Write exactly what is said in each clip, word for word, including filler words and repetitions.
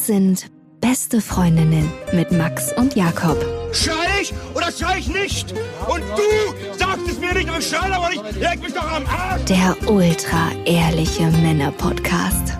Das sind Beste Freundinnen mit Max und Jakob. Schrei ich oder schrei ich nicht? Und du sagst es mir nicht, aber ich schrei aber nicht. Leg mich doch am Arsch. Der ultra-ehrliche Männer-Podcast.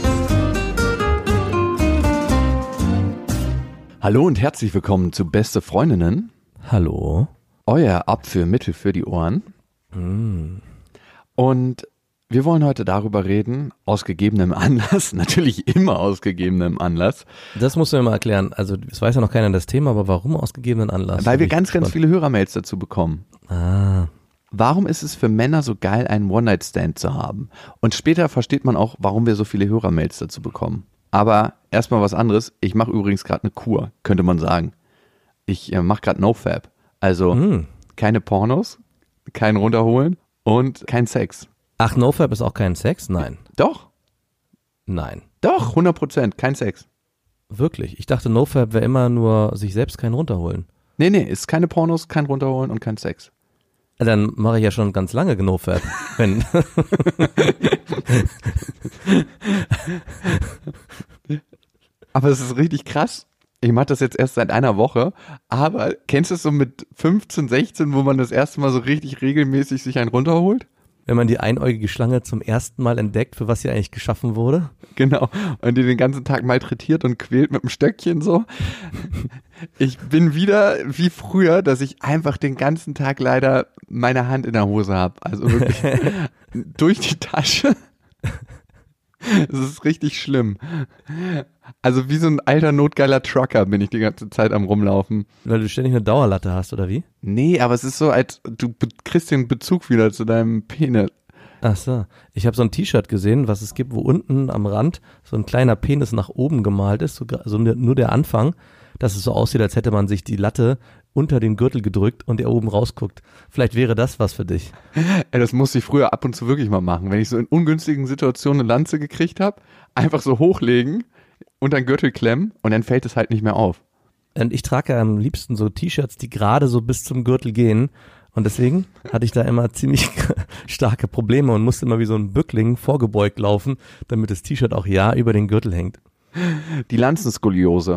Hallo und herzlich willkommen zu Beste Freundinnen. Hallo. Euer Abführmittel für die Ohren. Mm. Und wir wollen heute darüber reden, aus gegebenem Anlass, natürlich immer aus gegebenem Anlass. Das musst du mir mal erklären. Also es weiß ja noch keiner das Thema, aber warum aus gegebenen Anlass? Weil wir ganz, ganz viele Hörermails dazu bekommen. Ah. Warum ist es für Männer so geil, einen One-Night-Stand zu haben? Und später versteht man auch, warum wir so viele Hörermails dazu bekommen. Aber erstmal was anderes. Ich mache übrigens gerade eine Kur, könnte man sagen. Ich äh, mache gerade NoFap. Also Mm. keine Pornos, kein Runterholen und kein Sex. Ach, NoFap ist auch kein Sex? Nein. Doch, Nein. doch, hundert Prozent, kein Sex. Wirklich? Ich dachte, NoFap wäre immer nur sich selbst keinen runterholen. Nee, nee, ist keine Pornos, kein Runterholen und kein Sex. Dann mache ich ja schon ganz lange NoFap. Wenn Aber es ist richtig krass. Ich mache das jetzt erst seit einer Woche, aber kennst du es so mit fünfzehn, sechzehn, wo man das erste Mal so richtig regelmäßig sich einen runterholt? wenn man die einäugige Schlange zum ersten Mal entdeckt, für was sie eigentlich geschaffen wurde. Genau, und die den ganzen Tag malträtiert und quält mit dem Stöckchen so. Ich bin wieder wie früher, dass ich einfach den ganzen Tag leider meine Hand in der Hose habe. Also wirklich durch die Tasche. Das ist richtig schlimm. Also wie so ein alter notgeiler Trucker bin ich die ganze Zeit am Rumlaufen. Weil du ständig eine Dauerlatte hast, oder wie? Nee, aber es ist so, als du be- kriegst den Bezug wieder zu deinem Penis. Ach so. Ich habe so ein T-Shirt gesehen, was es gibt, wo unten am Rand so ein kleiner Penis nach oben gemalt ist, so, also nur der Anfang, dass es so aussieht, als hätte man sich die Latte unter den Gürtel gedrückt und der oben rausguckt. Vielleicht wäre das was für dich. Ey, das musste ich früher ab und zu wirklich mal machen. Wenn ich so in ungünstigen Situationen eine Lanze gekriegt habe, einfach so hochlegen, unter den Gürtel klemmen und dann fällt es halt nicht mehr auf. Und ich trage ja am liebsten so T-Shirts, die gerade so bis zum Gürtel gehen. Und deswegen hatte ich da immer ziemlich starke Probleme und musste immer wie so ein Bückling vorgebeugt laufen, damit das T-Shirt auch ja über den Gürtel hängt. Die Lanzenskoliose.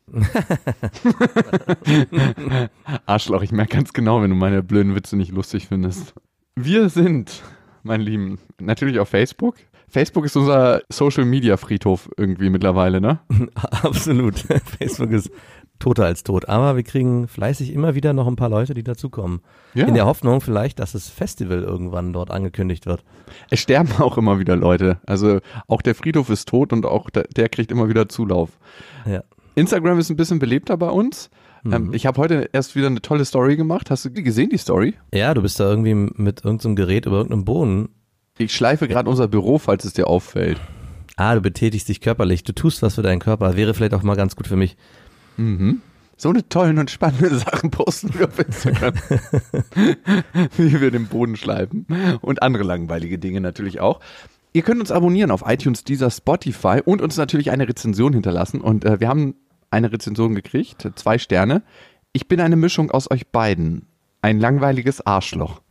Arschloch, ich merke ganz genau, wenn du meine blöden Witze nicht lustig findest. Wir sind, mein Lieben, natürlich auf Facebook. Facebook ist unser Social-Media-Friedhof irgendwie mittlerweile, ne? Absolut. Facebook ist toter als tot. Aber wir kriegen fleißig immer wieder noch ein paar Leute, die dazukommen. Ja. In der Hoffnung vielleicht, dass das Festival irgendwann dort angekündigt wird. Es sterben auch immer wieder Leute. Also auch der Friedhof ist tot und auch der, der kriegt immer wieder Zulauf. Ja. Instagram ist ein bisschen belebter bei uns. Mhm. Ähm, ich habe heute erst wieder eine tolle Story gemacht. Hast du die gesehen, die Story? Ja, du bist da irgendwie mit irgendeinem Gerät über irgendeinem Boden. Ich schleife gerade unser Büro, falls es dir auffällt. Ah, du betätigst dich körperlich. Du tust was für deinen Körper. Wäre vielleicht auch mal ganz gut für mich. Mhm. So eine tollen und spannende Sachen posten wir auf Instagram. Wie wir den Boden schleifen. Und andere langweilige Dinge natürlich auch. Ihr könnt uns abonnieren auf iTunes, Deezer, Spotify und uns natürlich eine Rezension hinterlassen. Und äh, wir haben eine Rezension gekriegt, zwei Sterne. Ich bin eine Mischung aus euch beiden. Ein langweiliges Arschloch.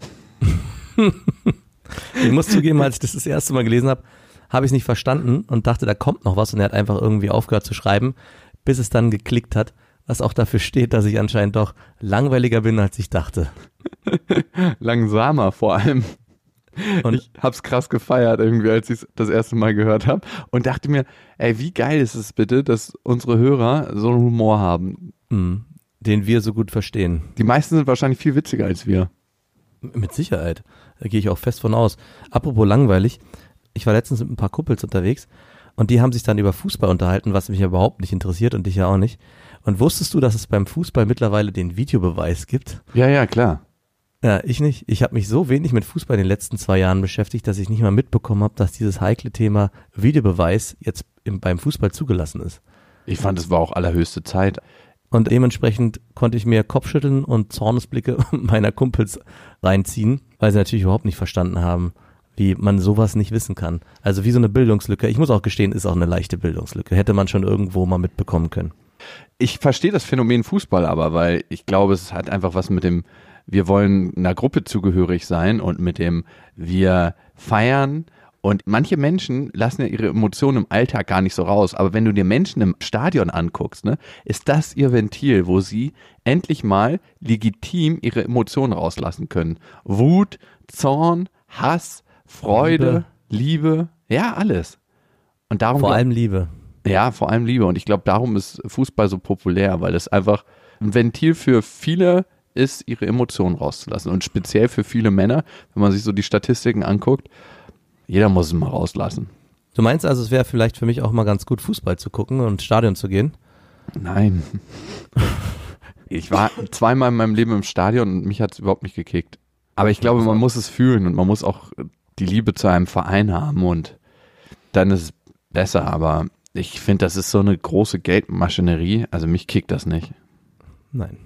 Ich muss zugeben, als ich das das erste Mal gelesen habe, habe ich es nicht verstanden und dachte, da kommt noch was und er hat einfach irgendwie aufgehört zu schreiben, bis es dann geklickt hat, was auch dafür steht, dass ich anscheinend doch langweiliger bin, als ich dachte. Langsamer vor allem. Und ich hab's krass gefeiert irgendwie, als ich es das erste Mal gehört habe und dachte mir, ey, wie geil ist es bitte, dass unsere Hörer so einen Humor haben. Mhm, den wir so gut verstehen. Die meisten sind wahrscheinlich viel witziger als wir. Mit Sicherheit. Da gehe ich auch fest von aus. Apropos langweilig, ich war letztens mit ein paar Kumpels unterwegs und die haben sich dann über Fußball unterhalten, was mich ja überhaupt nicht interessiert und dich ja auch nicht. Und wusstest du, dass es beim Fußball mittlerweile den Videobeweis gibt? Ja, ja, klar. Ja, ich nicht. Ich habe mich so wenig mit Fußball in den letzten zwei Jahren beschäftigt, dass ich nicht mal mitbekommen habe, dass dieses heikle Thema Videobeweis jetzt im, beim Fußball zugelassen ist. Ich fand, es war auch allerhöchste Zeit. Und dementsprechend konnte ich mir Kopfschütteln und Zornesblicke meiner Kumpels reinziehen, weil sie natürlich überhaupt nicht verstanden haben, wie man sowas nicht wissen kann. Also wie so eine Bildungslücke. Ich muss auch gestehen, ist auch eine leichte Bildungslücke. Hätte man schon irgendwo mal mitbekommen können. Ich verstehe das Phänomen Fußball aber, weil ich glaube, es hat einfach was mit dem, wir wollen einer Gruppe zugehörig sein und mit dem, wir feiern Und manche Menschen lassen ja ihre Emotionen im Alltag gar nicht so raus. Aber wenn du dir Menschen im Stadion anguckst, ne, ist das ihr Ventil, wo sie endlich mal legitim ihre Emotionen rauslassen können. Wut, Zorn, Hass, Freude, Liebe, Liebe ja, alles. Und darum vor allem Liebe. Ja, vor allem Liebe. Und ich glaube, darum ist Fußball so populär, weil es einfach ein Ventil für viele ist, ihre Emotionen rauszulassen. Und speziell für viele Männer, wenn man sich so die Statistiken anguckt, jeder muss es mal rauslassen. Du meinst also, es wäre vielleicht für mich auch mal ganz gut, Fußball zu gucken und ins Stadion zu gehen? Nein. Ich war zweimal in meinem Leben im Stadion und mich hat es überhaupt nicht gekickt. Aber ich glaube, man muss es fühlen und man muss auch die Liebe zu einem Verein haben und dann ist es besser. Aber ich finde, das ist so eine große Geldmaschinerie. Also mich kickt das nicht. Nein.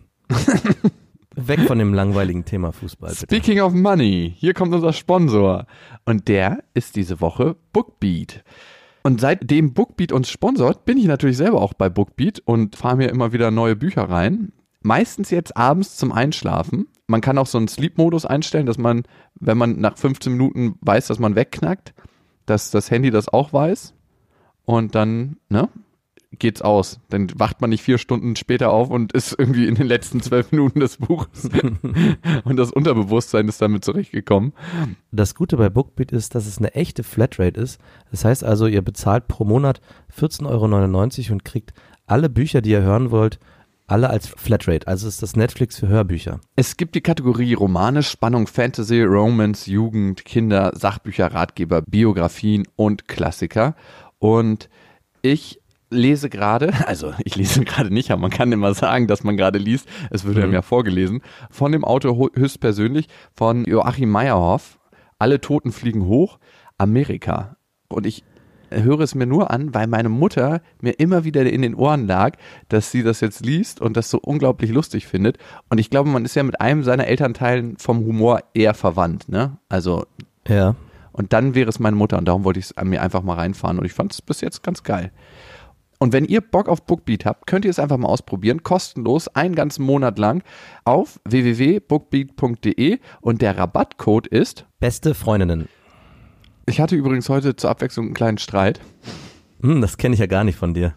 Weg von dem langweiligen Thema Fußball, bitte. Speaking of money, hier kommt unser Sponsor. Und der ist diese Woche Bookbeat. Und seitdem Bookbeat uns sponsort, bin ich natürlich selber auch bei Bookbeat und fahre mir immer wieder neue Bücher rein. Meistens jetzt abends zum Einschlafen. Man kann auch so einen Sleep-Modus einstellen, dass man, wenn man nach fünfzehn Minuten weiß, dass man wegknackt, dass das Handy das auch weiß. Und dann, ne? geht's aus. Dann wacht man nicht vier Stunden später auf und ist irgendwie in den letzten zwölf Minuten des Buches. Und das Unterbewusstsein ist damit zurechtgekommen. Das Gute bei Bookbeat ist, dass es eine echte Flatrate ist. Das heißt also, ihr bezahlt pro Monat vierzehn Euro neunundneunzig und kriegt alle Bücher, die ihr hören wollt, alle als Flatrate. Also ist das Netflix für Hörbücher. Es gibt die Kategorie Romane, Spannung, Fantasy, Romance, Jugend, Kinder, Sachbücher, Ratgeber, Biografien und Klassiker. Und ich lese gerade, also ich lese gerade nicht, aber man kann immer sagen, dass man gerade liest, es wird mhm. einem ja vorgelesen, von dem Autor höchstpersönlich, von Joachim Meyerhoff, Alle Toten fliegen hoch, Amerika. Und ich höre es mir nur an, weil meine Mutter mir immer wieder in den Ohren lag, dass sie das jetzt liest und das so unglaublich lustig findet. Und ich glaube, man ist ja mit einem seiner Elternteilen vom Humor eher verwandt, ne? Also, ja. Und dann wäre es meine Mutter und darum wollte ich es an mir einfach mal reinfahren und ich fand es bis jetzt ganz geil. Und wenn ihr Bock auf Bookbeat habt, könnt ihr es einfach mal ausprobieren, kostenlos, einen ganzen Monat lang auf w w w punkt bookbeat punkt d e und der Rabattcode ist Beste Freundinnen. Ich hatte übrigens heute zur Abwechslung einen kleinen Streit. Hm, das kenne ich ja gar nicht von dir.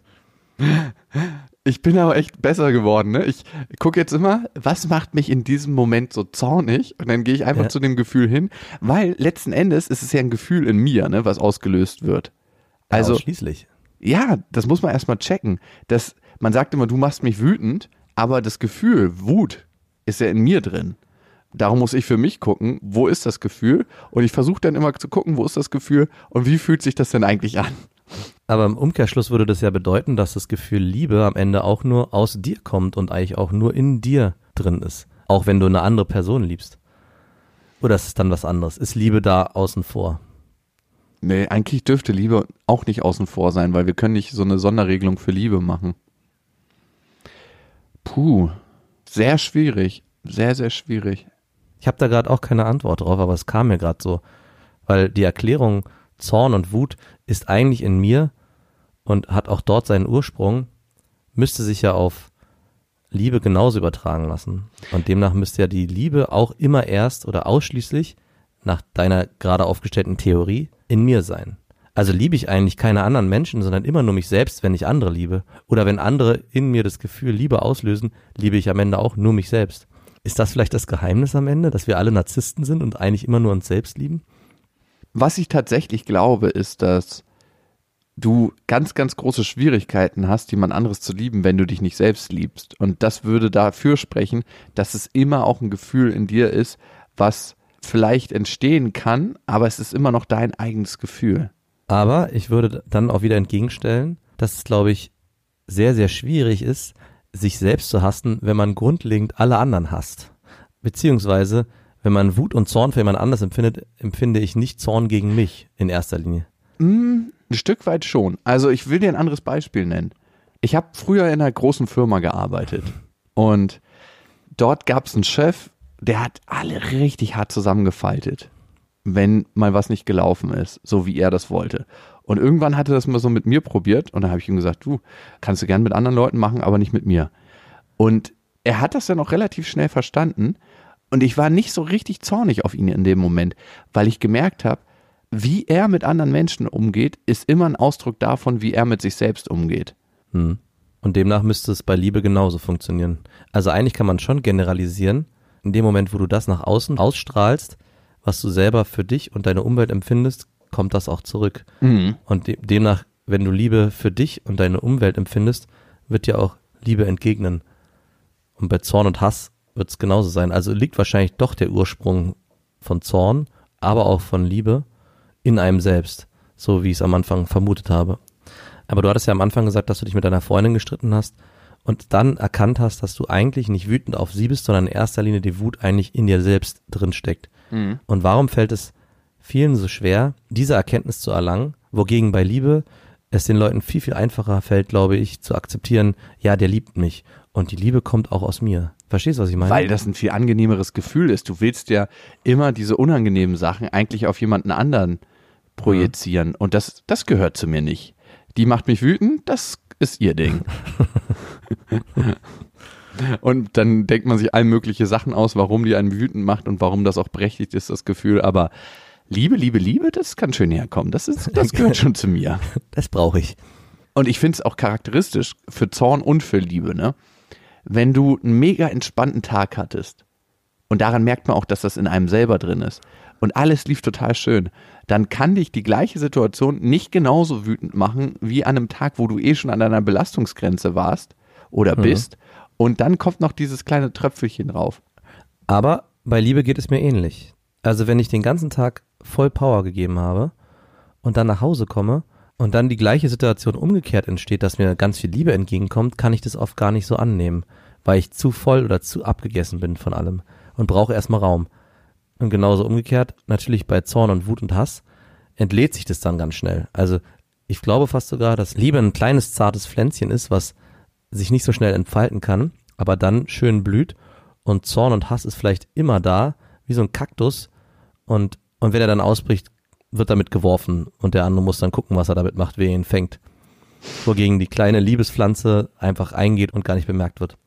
Ich bin aber echt besser geworden, ne? Ich gucke jetzt immer, was macht mich in diesem Moment so zornig? Und dann gehe ich einfach ja. zu dem Gefühl hin, weil letzten Endes ist es ja ein Gefühl in mir, ne, was ausgelöst wird. Also ja, ausschließlich. Ja, das muss man erstmal checken. Das, man sagt immer, du machst mich wütend, aber das Gefühl, Wut, ist ja in mir drin. Darum muss ich für mich gucken, wo ist das Gefühl? Und ich versuche dann immer zu gucken, wo ist das Gefühl und wie fühlt sich das denn eigentlich an? Aber im Umkehrschluss würde das ja bedeuten, dass das Gefühl Liebe am Ende auch nur aus dir kommt und eigentlich auch nur in dir drin ist. Auch wenn du eine andere Person liebst. Oder ist es dann was anderes? Ist Liebe da außen vor? Nee, eigentlich dürfte Liebe auch nicht außen vor sein, weil wir können nicht so eine Sonderregelung für Liebe machen. Puh, sehr schwierig. Sehr, sehr schwierig. Ich habe da gerade auch keine Antwort drauf, aber es kam mir gerade so. Weil die Erklärung Zorn und Wut ist eigentlich in mir und hat auch dort seinen Ursprung, müsste sich ja auf Liebe genauso übertragen lassen. Und demnach müsste ja die Liebe auch immer erst oder ausschließlich nach deiner gerade aufgestellten Theorie in mir sein. Also liebe ich eigentlich keine anderen Menschen, sondern immer nur mich selbst, wenn ich andere liebe. Oder wenn andere in mir das Gefühl Liebe auslösen, liebe ich am Ende auch nur mich selbst. Ist das vielleicht das Geheimnis am Ende, dass wir alle Narzissten sind und eigentlich immer nur uns selbst lieben? Was ich tatsächlich glaube, ist, dass du ganz, ganz große Schwierigkeiten hast, jemand anderes zu lieben, wenn du dich nicht selbst liebst. Und das würde dafür sprechen, dass es immer auch ein Gefühl in dir ist, was vielleicht entstehen kann, aber es ist immer noch dein eigenes Gefühl. Aber ich würde dann auch wieder entgegenstellen, dass es, glaube ich, sehr, sehr schwierig ist, sich selbst zu hassen, wenn man grundlegend alle anderen hasst. Beziehungsweise, wenn man Wut und Zorn für jemand anders empfindet, empfinde ich nicht Zorn gegen mich in erster Linie. Mm, ein Stück weit schon. Also ich will dir ein anderes Beispiel nennen. Ich habe früher in einer großen Firma gearbeitet und dort gab es einen Chef, der hat alle richtig hart zusammengefaltet, wenn mal was nicht gelaufen ist, so wie er das wollte. Und irgendwann hatte das mal so mit mir probiert und dann habe ich ihm gesagt, du, kannst du gern mit anderen Leuten machen, aber nicht mit mir. Und er hat das dann auch relativ schnell verstanden und ich war nicht so richtig zornig auf ihn in dem Moment, weil ich gemerkt habe, wie er mit anderen Menschen umgeht, ist immer ein Ausdruck davon, wie er mit sich selbst umgeht. Hm. Und demnach müsste es bei Liebe genauso funktionieren. Also eigentlich kann man schon generalisieren, in dem Moment, wo du das nach außen ausstrahlst, was du selber für dich und deine Umwelt empfindest, kommt das auch zurück. Mhm. Und de- demnach, wenn du Liebe für dich und deine Umwelt empfindest, wird dir auch Liebe entgegnen. Und bei Zorn und Hass wird es genauso sein. Also liegt wahrscheinlich doch der Ursprung von Zorn, aber auch von Liebe in einem selbst, so wie ich es am Anfang vermutet habe. Aber du hattest ja am Anfang gesagt, dass du dich mit deiner Freundin gestritten hast und dann erkannt hast, dass du eigentlich nicht wütend auf sie bist, sondern in erster Linie die Wut eigentlich in dir selbst drin steckt. Mhm. Und warum fällt es vielen so schwer, diese Erkenntnis zu erlangen, wogegen bei Liebe es den Leuten viel, viel einfacher fällt, glaube ich, zu akzeptieren, ja, der liebt mich und die Liebe kommt auch aus mir. Verstehst du, was ich meine? Weil das ein viel angenehmeres Gefühl ist. Du willst ja immer diese unangenehmen Sachen eigentlich auf jemanden anderen projizieren mhm. und das, das gehört zu mir nicht. Die macht mich wütend, das ist ihr Ding. Und dann denkt man sich all mögliche Sachen aus, warum die einen wütend macht und warum das auch berechtigt ist, das Gefühl. Aber Liebe, Liebe, Liebe, das kann schön herkommen. Das, ist, das gehört schon zu mir. Das brauche ich. Und ich finde es auch charakteristisch für Zorn und für Liebe, ne? Wenn du einen mega entspannten Tag hattest und daran merkt man auch, dass das in einem selber drin ist und alles lief total schön, dann kann dich die gleiche Situation nicht genauso wütend machen wie an einem Tag, wo du eh schon an deiner Belastungsgrenze warst oder bist mhm. und dann kommt noch dieses kleine Tröpfelchen drauf. Aber bei Liebe geht es mir ähnlich. Also wenn ich den ganzen Tag voll Power gegeben habe und dann nach Hause komme und dann die gleiche Situation umgekehrt entsteht, dass mir ganz viel Liebe entgegenkommt, kann ich das oft gar nicht so annehmen, weil ich zu voll oder zu abgegessen bin von allem und brauche erstmal Raum. Und genauso umgekehrt, natürlich bei Zorn und Wut und Hass, entlädt sich das dann ganz schnell. Also ich glaube fast sogar, dass Liebe ein kleines, zartes Pflänzchen ist, was sich nicht so schnell entfalten kann, aber dann schön blüht und Zorn und Hass ist vielleicht immer da, wie so ein Kaktus und, und wenn er dann ausbricht, wird damit geworfen und der andere muss dann gucken, was er damit macht, wer ihn fängt. Wogegen die kleine Liebespflanze einfach eingeht und gar nicht bemerkt wird.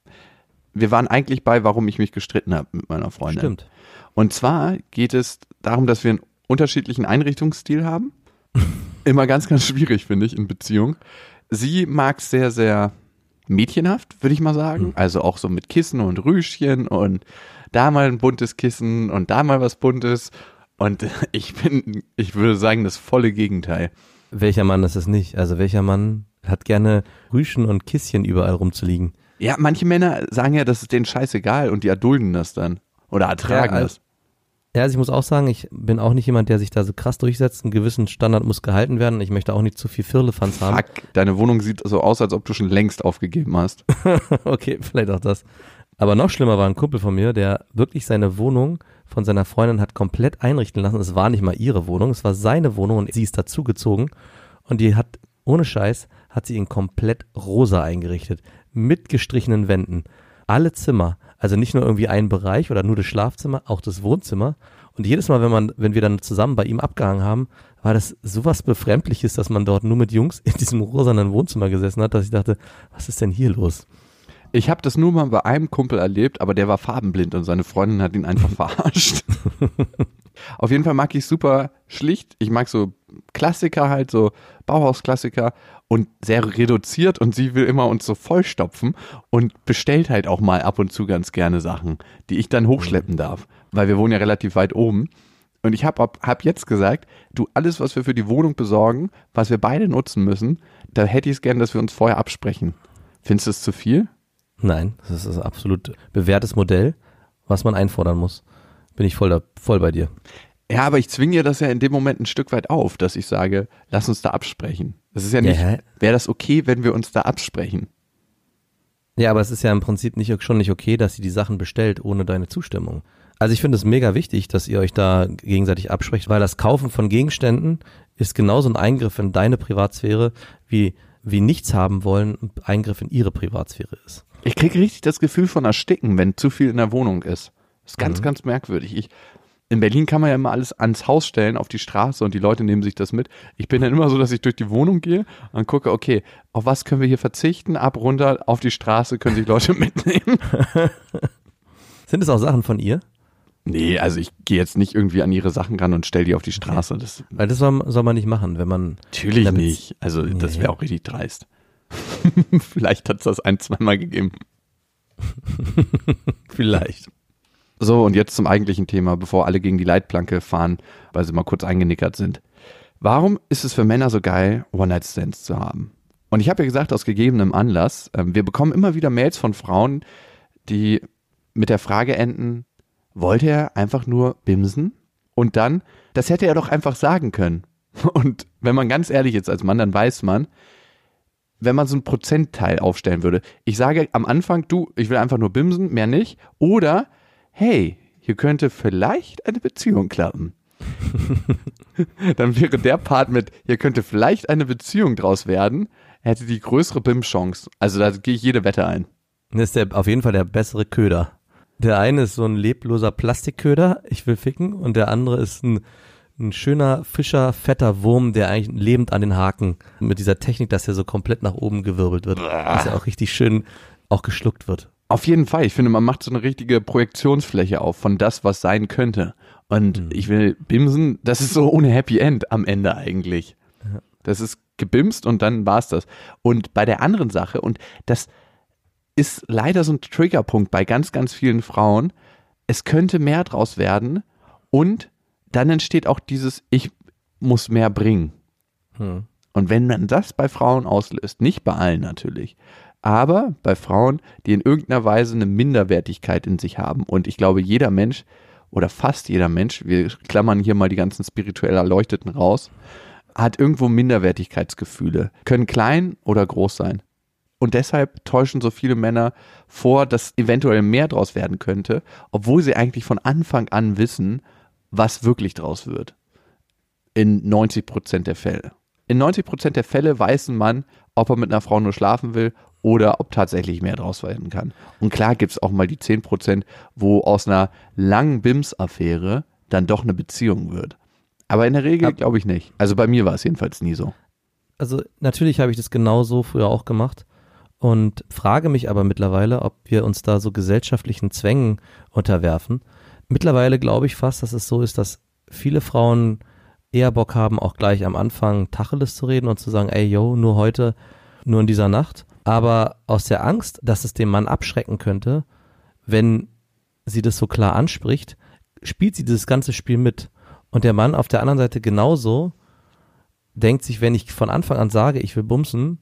Wir waren eigentlich bei, warum ich mich gestritten habe mit meiner Freundin. Stimmt. Und zwar geht es darum, dass wir einen unterschiedlichen Einrichtungsstil haben. Immer ganz, ganz schwierig, finde ich, in Beziehung. Sie mag es sehr, sehr mädchenhaft, würde ich mal sagen. Mhm. Also auch so mit Kissen und Rüschchen und da mal ein buntes Kissen und da mal was Buntes. Und ich bin, ich würde sagen, das volle Gegenteil. Welcher Mann ist es nicht? Also welcher Mann hat gerne Rüschen und Kisschen überall rumzuliegen? Ja, manche Männer sagen ja, das ist denen scheißegal und die erdulden das dann. Oder ertragen ja, das. Ja, also ich muss auch sagen, ich bin auch nicht jemand, der sich da so krass durchsetzt. Einen gewissen Standard muss gehalten werden. Ich möchte auch nicht zu viel Firlefanz haben. Fuck, deine Wohnung sieht so aus, als ob du schon längst aufgegeben hast. Okay, vielleicht auch das. Aber noch schlimmer war ein Kumpel von mir, der wirklich seine Wohnung von seiner Freundin hat komplett einrichten lassen. Es war nicht mal ihre Wohnung, es war seine Wohnung und sie ist dazugezogen. Und die hat, ohne Scheiß, hat sie ihn komplett rosa eingerichtet. Mit gestrichenen Wänden. Alle Zimmer, also nicht nur irgendwie ein Bereich oder nur das Schlafzimmer, auch das Wohnzimmer. Und jedes Mal, wenn man, wenn wir dann zusammen bei ihm abgehangen haben, war das sowas Befremdliches, dass man dort nur mit Jungs in diesem rosanen Wohnzimmer gesessen hat, dass ich dachte, was ist denn hier los? Ich habe das nur mal bei einem Kumpel erlebt, aber der war farbenblind und seine Freundin hat ihn einfach verarscht. Auf jeden Fall mag ich super schlicht. Ich mag so Klassiker halt, so Bauhausklassiker und sehr reduziert und sie will immer uns so vollstopfen und bestellt halt auch mal ab und zu ganz gerne Sachen, die ich dann hochschleppen darf, weil wir wohnen ja relativ weit oben. Und ich habe hab jetzt gesagt, du, alles, was wir für die Wohnung besorgen, was wir beide nutzen müssen, da hätte ich es gern, dass wir uns vorher absprechen. Findest du es zu viel? Nein, das ist ein absolut bewährtes Modell, was man einfordern muss. Bin ich voll, da, voll bei dir. Ja, aber ich zwinge dir das ja in dem Moment ein Stück weit auf, dass ich sage, lass uns da absprechen. Das ist ja nicht, ja, wäre das okay, wenn wir uns da absprechen? Ja, aber es ist ja im Prinzip nicht, schon nicht okay, dass sie die Sachen bestellt ohne deine Zustimmung. Also ich finde es mega wichtig, dass ihr euch da gegenseitig absprecht, weil das Kaufen von Gegenständen ist genauso ein Eingriff in deine Privatsphäre, wie, wie nichts haben wollen ein Eingriff in ihre Privatsphäre ist. Ich kriege richtig das Gefühl von Ersticken, wenn zu viel in der Wohnung ist. Das ist ganz, mhm. ganz merkwürdig. Ich, in Berlin kann man ja immer alles ans Haus stellen, auf die Straße und die Leute nehmen sich das mit. Ich bin dann immer so, dass ich durch die Wohnung gehe und gucke, okay, auf was können wir hier verzichten? Ab, runter, auf die Straße können sich Leute mitnehmen. Sind es auch Sachen von ihr? Nee, also ich gehe jetzt nicht irgendwie an ihre Sachen ran und stell die auf die Straße. Okay. Das, Weil das soll, soll man nicht machen, wenn man... Natürlich nicht. Also nee. Das wäre auch richtig dreist. Vielleicht hat es das ein, zweimal gegeben. Vielleicht. So, und jetzt zum eigentlichen Thema, bevor alle gegen die Leitplanke fahren, weil sie mal kurz eingenickert sind. Warum ist es für Männer so geil, One-Night-Stands zu haben? Und ich habe ja gesagt, aus gegebenem Anlass, äh, wir bekommen immer wieder Mails von Frauen, die mit der Frage enden, wollte er einfach nur bimsen? Und dann, das hätte er doch einfach sagen können. Und wenn man ganz ehrlich ist als Mann, dann weiß man, wenn man so einen Prozentteil aufstellen würde. Ich sage am Anfang, du, ich will einfach nur bimsen, mehr nicht. Oder, hey, hier könnte vielleicht eine Beziehung klappen. Dann wäre der Part mit, hier könnte vielleicht eine Beziehung draus werden, hätte die größere Bim-Chance. Also da gehe ich jede Wette ein. Das ist der, auf jeden Fall der bessere Köder. Der eine ist so ein lebloser Plastikköder, ich will ficken, und der andere ist ein, ein schöner, fischer, fetter Wurm, der eigentlich lebend an den Haken mit dieser Technik, dass er so komplett nach oben gewirbelt wird, dass er auch richtig schön auch geschluckt wird. Auf jeden Fall. Ich finde, man macht so eine richtige Projektionsfläche auf von das, was sein könnte. Und mhm. ich will bimsen, das ist so ohne Happy End am Ende eigentlich. Ja. Das ist gebimst und dann war's das. Und bei der anderen Sache, und das ist leider so ein Triggerpunkt bei ganz, ganz vielen Frauen, es könnte mehr draus werden und dann entsteht auch dieses, ich muss mehr bringen. Hm. Und wenn man das bei Frauen auslöst, nicht bei allen natürlich, aber bei Frauen, die in irgendeiner Weise eine Minderwertigkeit in sich haben, und ich glaube, jeder Mensch oder fast jeder Mensch, wir klammern hier mal die ganzen spirituell Erleuchteten raus, hat irgendwo Minderwertigkeitsgefühle, können klein oder groß sein. Und deshalb täuschen so viele Männer vor, dass eventuell mehr draus werden könnte, obwohl sie eigentlich von Anfang an wissen, was wirklich draus wird. In neunzig Prozent der Fälle. In neunzig Prozent der Fälle weiß ein Mann, ob er mit einer Frau nur schlafen will oder ob tatsächlich mehr draus werden kann. Und klar gibt es auch mal die zehn Prozent, wo aus einer langen Bims-Affäre dann doch eine Beziehung wird. Aber in der Regel glaube ich nicht. Also bei mir war es jedenfalls nie so. Also natürlich habe ich das genauso früher auch gemacht. Und frage mich aber mittlerweile, ob wir uns da so gesellschaftlichen Zwängen unterwerfen. Mittlerweile glaube ich fast, dass es so ist, dass viele Frauen eher Bock haben, auch gleich am Anfang Tacheles zu reden und zu sagen, ey, yo, nur heute, nur in dieser Nacht. Aber aus der Angst, dass es den Mann abschrecken könnte, wenn sie das so klar anspricht, spielt sie dieses ganze Spiel mit. Und der Mann auf der anderen Seite genauso denkt sich, wenn ich von Anfang an sage, ich will bumsen,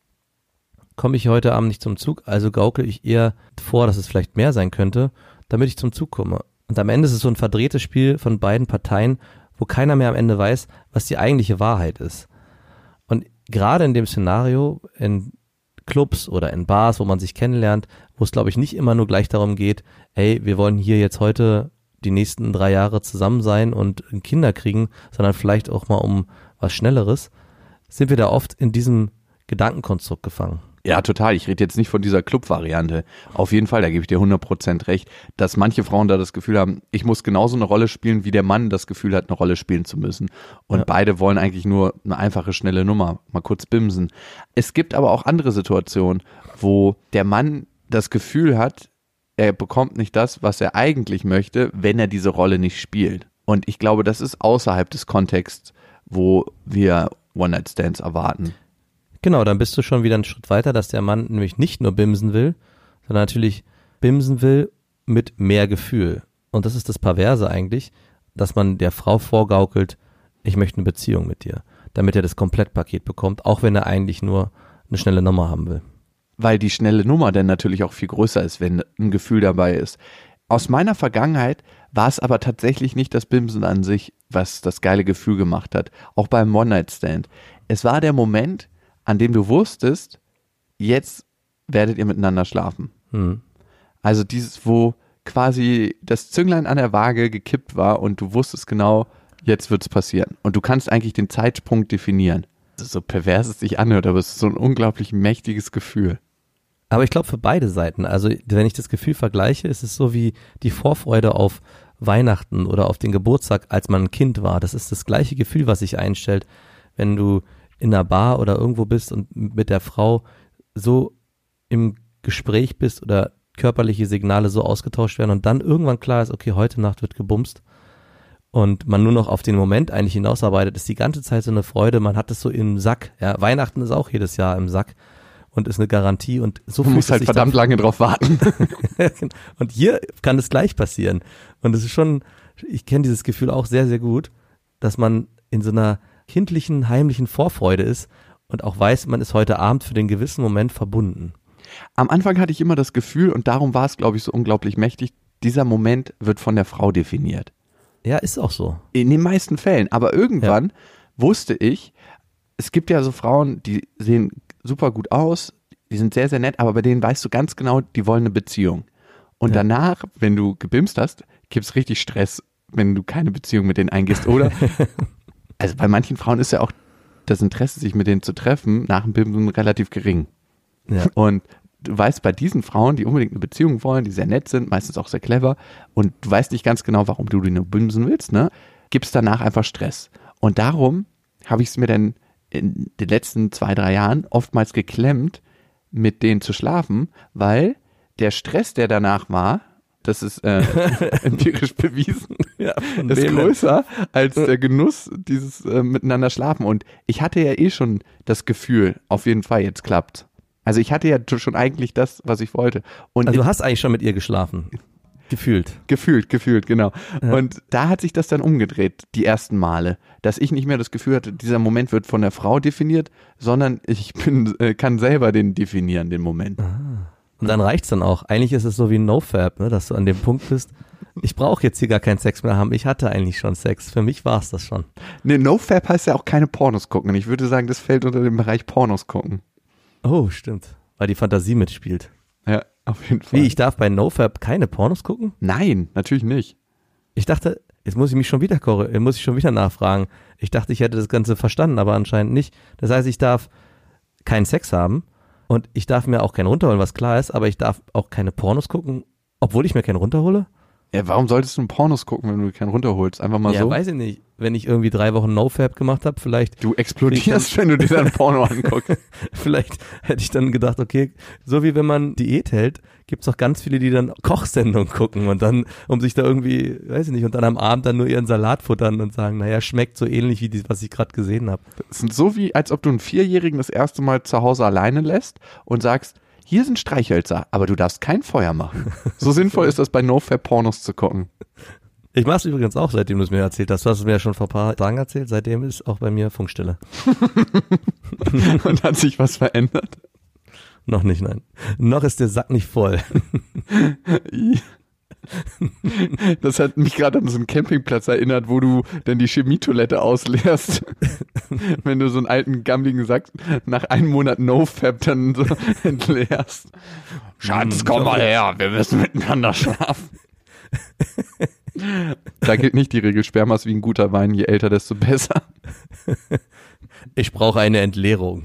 komme ich heute Abend nicht zum Zug, also gaukel ich eher vor, dass es vielleicht mehr sein könnte, damit ich zum Zug komme. Und am Ende ist es so ein verdrehtes Spiel von beiden Parteien, wo keiner mehr am Ende weiß, was die eigentliche Wahrheit ist. Und gerade in dem Szenario, in Clubs oder in Bars, wo man sich kennenlernt, wo es, glaube ich, nicht immer nur gleich darum geht, ey, wir wollen hier jetzt heute die nächsten drei Jahre zusammen sein und Kinder kriegen, sondern vielleicht auch mal um was Schnelleres, sind wir da oft in diesem Gedankenkonstrukt gefangen. Ja, total. Ich rede jetzt nicht von dieser Club-Variante. Auf jeden Fall, da gebe ich dir hundert Prozent recht, dass manche Frauen da das Gefühl haben, ich muss genauso eine Rolle spielen, wie der Mann das Gefühl hat, eine Rolle spielen zu müssen. Und ja. beide wollen eigentlich nur eine einfache, schnelle Nummer, mal kurz bimsen. Es gibt aber auch andere Situationen, wo der Mann das Gefühl hat, er bekommt nicht das, was er eigentlich möchte, wenn er diese Rolle nicht spielt. Und ich glaube, das ist außerhalb des Kontexts, wo wir One-Night-Stands erwarten. Genau, dann bist du schon wieder einen Schritt weiter, dass der Mann nämlich nicht nur bimsen will, sondern natürlich bimsen will mit mehr Gefühl. Und das ist das Perverse eigentlich, dass man der Frau vorgaukelt, ich möchte eine Beziehung mit dir, damit er das Komplettpaket bekommt, auch wenn er eigentlich nur eine schnelle Nummer haben will. Weil die schnelle Nummer dann natürlich auch viel größer ist, wenn ein Gefühl dabei ist. Aus meiner Vergangenheit war es aber tatsächlich nicht das Bimsen an sich, was das geile Gefühl gemacht hat, auch beim One-Night-Stand. Es war der Moment, an dem du wusstest, jetzt werdet ihr miteinander schlafen. Hm. Also dieses, wo quasi das Zünglein an der Waage gekippt war und du wusstest genau, jetzt wird's passieren. Und du kannst eigentlich den Zeitsprung definieren. Das ist so pervers es sich anhört, aber es ist so ein unglaublich mächtiges Gefühl. Aber ich glaube für beide Seiten, also wenn ich das Gefühl vergleiche, ist es so wie die Vorfreude auf Weihnachten oder auf den Geburtstag, als man ein Kind war. Das ist das gleiche Gefühl, was sich einstellt, wenn du in einer Bar oder irgendwo bist und mit der Frau so im Gespräch bist oder körperliche Signale so ausgetauscht werden und dann irgendwann klar ist, okay, heute Nacht wird gebumst und man nur noch auf den Moment eigentlich hinausarbeitet, ist die ganze Zeit so eine Freude, man hat es so im Sack. Ja, Weihnachten ist auch jedes Jahr im Sack und ist eine Garantie und so Du musst halt verdammt dann, lange drauf warten. Und hier kann es gleich passieren. Und es ist schon, ich kenne dieses Gefühl auch sehr, sehr gut, dass man in so einer kindlichen, heimlichen Vorfreude ist und auch weiß, man ist heute Abend für den gewissen Moment verbunden. Am Anfang hatte ich immer das Gefühl, und darum war es, glaube ich, so unglaublich mächtig, dieser Moment wird von der Frau definiert. Ja, ist auch so. In den meisten Fällen. Aber irgendwann ja. wusste ich, es gibt ja so Frauen, die sehen super gut aus, die sind sehr, sehr nett, aber bei denen weißt du ganz genau, die wollen eine Beziehung. Und ja. danach, wenn du gebimst hast, gibt es richtig Stress, wenn du keine Beziehung mit denen eingehst. Oder, also bei manchen Frauen ist ja auch das Interesse, sich mit denen zu treffen, nach dem Bimsen relativ gering. Ja. Und du weißt bei diesen Frauen, die unbedingt eine Beziehung wollen, die sehr nett sind, meistens auch sehr clever, und du weißt nicht ganz genau, warum du die nur bimsen willst, ne, gibt es danach einfach Stress. Und darum habe ich es mir dann in den letzten zwei, drei Jahren oftmals geklemmt, mit denen zu schlafen, weil der Stress, der danach war, das ist äh, empirisch bewiesen, ja, ist größer als der Genuss dieses äh, miteinander schlafen. Und ich hatte ja eh schon das Gefühl, auf jeden Fall, jetzt klappt's. Also ich hatte ja schon eigentlich das, was ich wollte. Und also du hast eigentlich schon mit ihr geschlafen? Gefühlt. Gefühlt, gefühlt, genau. Ja. Und da hat sich das dann umgedreht, die ersten Male, dass ich nicht mehr das Gefühl hatte, dieser Moment wird von der Frau definiert, sondern ich bin, äh, kann selber den definieren, den Moment. Ah. Und dann reicht's dann auch. Eigentlich ist es so wie ein No-Fab, ne, dass du an dem Punkt bist, ich brauche jetzt hier gar keinen Sex mehr haben, ich hatte eigentlich schon Sex, für mich war es das schon. Nee, No-Fab heißt ja auch keine Pornos gucken. Ich würde sagen, das fällt unter den Bereich Pornos gucken. Oh, stimmt, weil die Fantasie mitspielt. Ja, auf jeden Fall. Wie, ich darf bei No-Fab keine Pornos gucken? Nein, natürlich nicht. Ich dachte, jetzt muss ich mich schon wieder korre- muss ich schon wieder nachfragen. Ich dachte, ich hätte das Ganze verstanden, aber anscheinend nicht. Das heißt, ich darf keinen Sex haben und ich darf mir auch keinen runterholen, was klar ist, aber ich darf auch keine Pornos gucken, obwohl ich mir keinen runterhole? Ja, warum solltest du einen Pornos gucken, wenn du keinen runterholst? Einfach mal ja, so? Ja, weiß ich nicht. Wenn ich irgendwie drei Wochen No-Fab gemacht habe, vielleicht... Du explodierst, wenn du dir dann Porno anguckst. Vielleicht hätte ich dann gedacht, okay, so wie wenn man Diät hält, gibt's auch ganz viele, die dann Kochsendungen gucken und dann, um sich da irgendwie, weiß ich nicht, und dann am Abend dann nur ihren Salat futtern und sagen, naja, schmeckt so ähnlich wie die, was ich gerade gesehen habe. Das ist so wie, als ob du einen Vierjährigen das erste Mal zu Hause alleine lässt und sagst, hier sind Streichhölzer, aber du darfst kein Feuer machen. So sinnvoll ist das, bei No-Fab-Pornos zu gucken. Ich mach's übrigens auch, seitdem du es mir erzählt hast. Du hast es mir ja schon vor ein paar Tagen erzählt. Seitdem ist auch bei mir Funkstille. Und hat sich was verändert? Noch nicht, nein. Noch ist der Sack nicht voll. Das hat mich gerade an so einen Campingplatz erinnert, wo du dann die Chemietoilette ausleerst. Wenn du so einen alten, gammeligen Sack nach einem Monat No-Fab dann so entleerst. Schatz, komm mal her, wir müssen miteinander schlafen. Da gilt nicht die Regel, Sperma ist wie ein guter Wein, je älter, desto besser. Ich brauche eine Entleerung.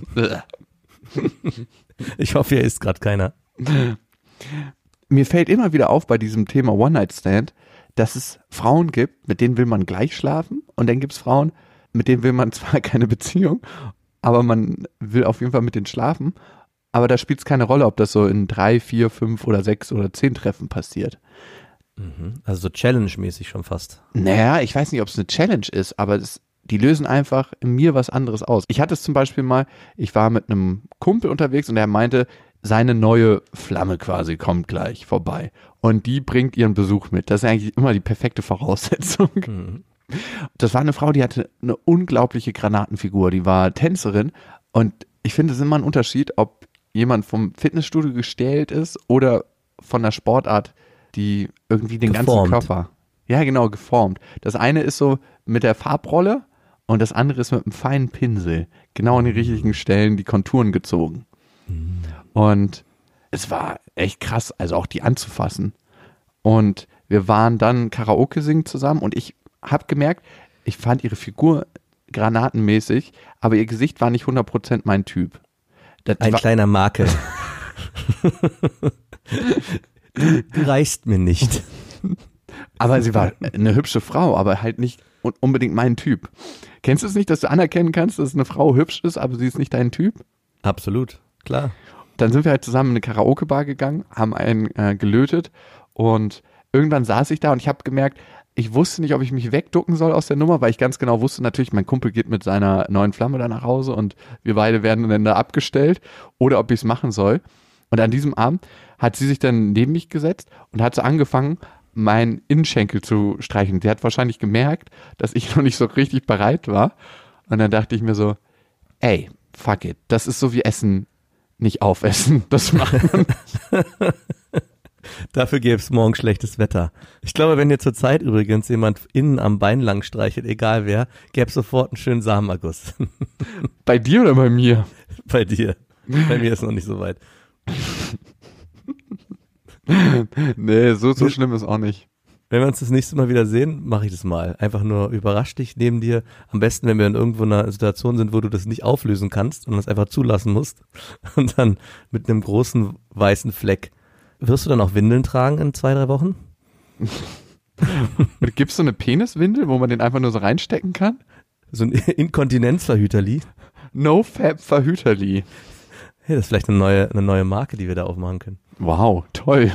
Ich hoffe, hier ist gerade keiner. Mir fällt immer wieder auf bei diesem Thema One-Night-Stand, dass es Frauen gibt, mit denen will man gleich schlafen, und dann gibt es Frauen, mit denen will man zwar keine Beziehung, aber man will auf jeden Fall mit denen schlafen, aber da spielt es keine Rolle, ob das so in drei, vier, fünf oder sechs oder zehn Treffen passiert. Also so Challenge-mäßig schon fast. Naja, ich weiß nicht, ob es eine Challenge ist, aber es, die lösen einfach in mir was anderes aus. Ich hatte es zum Beispiel mal, ich war mit einem Kumpel unterwegs und er meinte, seine neue Flamme quasi kommt gleich vorbei. Und die bringt ihren Besuch mit. Das ist eigentlich immer die perfekte Voraussetzung. Mhm. Das war eine Frau, die hatte eine unglaubliche Granatenfigur. Die war Tänzerin. Und ich finde, es ist immer ein Unterschied, ob jemand vom Fitnessstudio gestählt ist oder von der Sportart, die irgendwie den geformt. ganzen Körper, ja genau, geformt. Das eine ist so mit der Farbrolle und das andere ist mit einem feinen Pinsel. Genau an die richtigen Stellen die Konturen gezogen. Mhm. Und es war echt krass, also auch die anzufassen. Und wir waren dann Karaoke singen zusammen und ich habe gemerkt, ich fand ihre Figur granatenmäßig, aber ihr Gesicht war nicht hundert Prozent mein Typ. Das Ein war, kleiner Makel. Du reichst mir nicht. Aber sie war eine hübsche Frau, aber halt nicht unbedingt mein Typ. Kennst du es nicht, dass du anerkennen kannst, dass eine Frau hübsch ist, aber sie ist nicht dein Typ? Absolut, klar. dann sind wir halt zusammen in eine Karaoke-Bar gegangen, haben einen äh, gelötet und irgendwann saß ich da und ich habe gemerkt, ich wusste nicht, ob ich mich wegducken soll aus der Nummer, weil ich ganz genau wusste, natürlich, mein Kumpel geht mit seiner neuen Flamme da nach Hause und wir beide werden dann da abgestellt oder ob ich es machen soll. Und an diesem Abend hat sie sich dann neben mich gesetzt und hat so angefangen, meinen Innenschenkel zu streichen. Die hat wahrscheinlich gemerkt, dass ich noch nicht so richtig bereit war. Und dann dachte ich mir so, ey, fuck it, das ist so wie Essen, nicht aufessen. Das macht man nicht. Dafür gäbe es morgen schlechtes Wetter. Ich glaube, wenn dir zur Zeit übrigens jemand innen am Bein lang streichelt, egal wer, gäbe es sofort einen schönen Samenerguss. Bei dir oder bei mir? Bei dir. Bei mir ist noch nicht so weit. Nee, so, so schlimm ist auch nicht. Wenn wir uns das nächste Mal wieder sehen, mache ich das mal. Einfach nur überrasch dich neben dir. Am besten, wenn wir in irgendwo einer Situation sind, wo du das nicht auflösen kannst und das einfach zulassen musst. Und dann mit einem großen weißen Fleck. Wirst du dann auch Windeln tragen in zwei, drei Wochen? Gibt es so eine Peniswindel, wo man den einfach nur so reinstecken kann? So ein Inkontinenzverhüterli? No-Fab-Verhüterli. Hey, das ist vielleicht eine neue, eine neue Marke, die wir da aufmachen können. Wow, toll.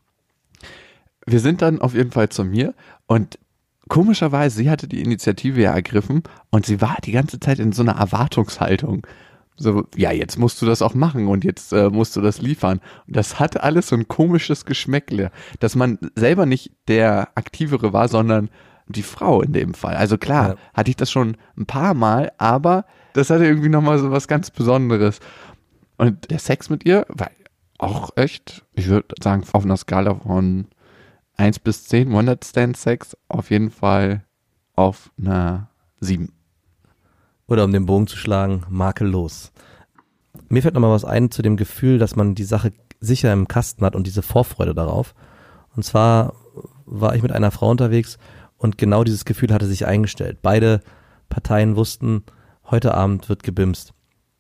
Wir sind dann auf jeden Fall zu mir und komischerweise, sie hatte die Initiative ja ergriffen und sie war die ganze Zeit in so einer Erwartungshaltung. So, ja, jetzt musst du das auch machen und jetzt äh, musst du das liefern. Und das hatte alles so ein komisches Geschmäckle, dass man selber nicht der Aktivere war, sondern die Frau in dem Fall. Also klar, ja. hatte ich das schon ein paar Mal, aber das hatte irgendwie nochmal so was ganz Besonderes. Und der Sex mit ihr war auch echt, ich würde sagen, auf einer Skala von eins bis zehn, One-Night-Stand-Sex auf jeden Fall auf einer sieben. Oder um den Bogen zu schlagen, makellos. Mir fällt nochmal was ein zu dem Gefühl, dass man die Sache sicher im Kasten hat und diese Vorfreude darauf. Und zwar war ich mit einer Frau unterwegs und genau dieses Gefühl hatte sich eingestellt. Beide Parteien wussten, heute Abend wird gebimst.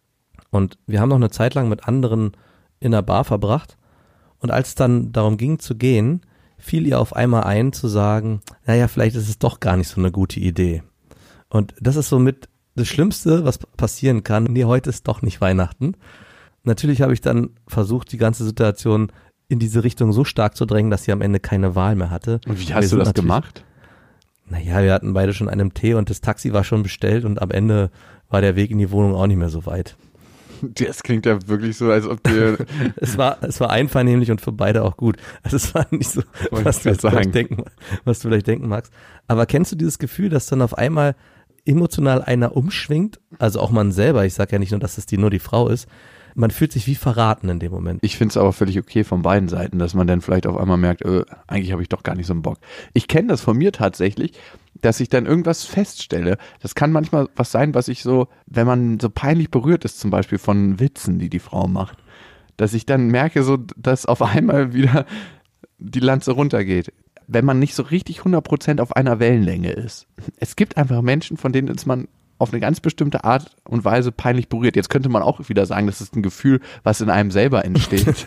Und wir haben noch eine Zeit lang mit anderen in der Bar verbracht. Und als es dann darum ging zu gehen, fiel ihr auf einmal ein zu sagen, naja, vielleicht ist es doch gar nicht so eine gute Idee. Und das ist somit das Schlimmste, was passieren kann. Nee, heute ist doch nicht Weihnachten. Natürlich habe ich dann versucht, die ganze Situation in diese Richtung so stark zu drängen, dass sie am Ende keine Wahl mehr hatte. Und wie hast du das gemacht? Naja, wir hatten beide schon einen Tee und das Taxi war schon bestellt und am Ende war der Weg in die Wohnung auch nicht mehr so weit. Das klingt ja wirklich so, als ob wir... es war es war einvernehmlich und für beide auch gut. Also es war nicht so, was du, vielleicht denken, was du vielleicht denken magst. Aber kennst du dieses Gefühl, dass dann auf einmal emotional einer umschwingt? Also auch man selber, ich sage ja nicht nur, dass es die nur die Frau ist. Man fühlt sich wie verraten in dem Moment. Ich finde es aber völlig okay von beiden Seiten, dass man dann vielleicht auf einmal merkt, äh, eigentlich habe ich doch gar nicht so einen Bock. Ich kenne das von mir tatsächlich, dass ich dann irgendwas feststelle. Das kann manchmal was sein, was ich so, wenn man so peinlich berührt ist, zum Beispiel von Witzen, die die Frau macht, dass ich dann merke, so, dass auf einmal wieder die Lanze runtergeht. Wenn man nicht so richtig hundert Prozent auf einer Wellenlänge ist. Es gibt einfach Menschen, von denen ist man auf eine ganz bestimmte Art und Weise peinlich berührt. Jetzt könnte man auch wieder sagen, das ist ein Gefühl, was in einem selber entsteht.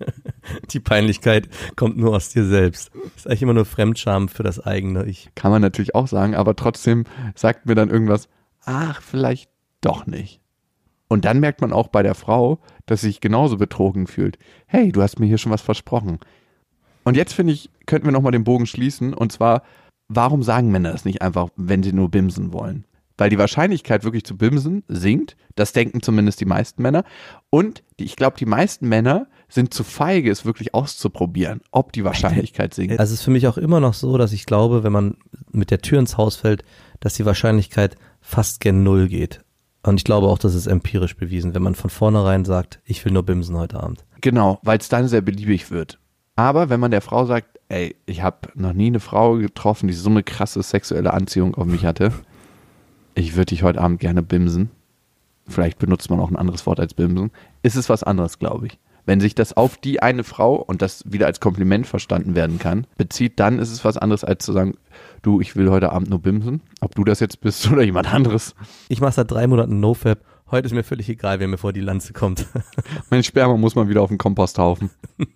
Die Peinlichkeit kommt nur aus dir selbst. Das ist eigentlich immer nur Fremdscham für das eigene Ich. Kann man natürlich auch sagen, aber trotzdem sagt mir dann irgendwas, ach, vielleicht doch nicht. Und dann merkt man auch bei der Frau, dass sie sich genauso betrogen fühlt. Hey, du hast mir hier schon was versprochen. Und jetzt finde ich, könnten wir nochmal den Bogen schließen. Und zwar, warum sagen Männer das nicht einfach, wenn sie nur bimsen wollen? Weil die Wahrscheinlichkeit wirklich zu bimsen sinkt. Das denken zumindest die meisten Männer. Und die, ich glaube, die meisten Männer sind zu feige, es wirklich auszuprobieren, ob die Wahrscheinlichkeit sinkt. Also es ist für mich auch immer noch so, dass ich glaube, wenn man mit der Tür ins Haus fällt, dass die Wahrscheinlichkeit fast gen Null geht. Und ich glaube auch, das ist empirisch bewiesen, wenn man von vornherein sagt, ich will nur bimsen heute Abend. Genau, weil es dann sehr beliebig wird. Aber wenn man der Frau sagt, ey, ich habe noch nie eine Frau getroffen, die so eine krasse sexuelle Anziehung auf mich hatte, ich würde dich heute Abend gerne bimsen, vielleicht benutzt man auch ein anderes Wort als bimsen, ist es was anderes, glaube ich. Wenn sich das auf die eine Frau und das wieder als Kompliment verstanden werden kann, bezieht, dann ist es was anderes, als zu sagen, du, ich will heute Abend nur bimsen, ob du das jetzt bist oder jemand anderes. Ich mache seit drei Monaten NoFap, heute ist mir völlig egal, wer mir vor die Lanze kommt. Mein Sperma muss mal wieder auf den Komposthaufen.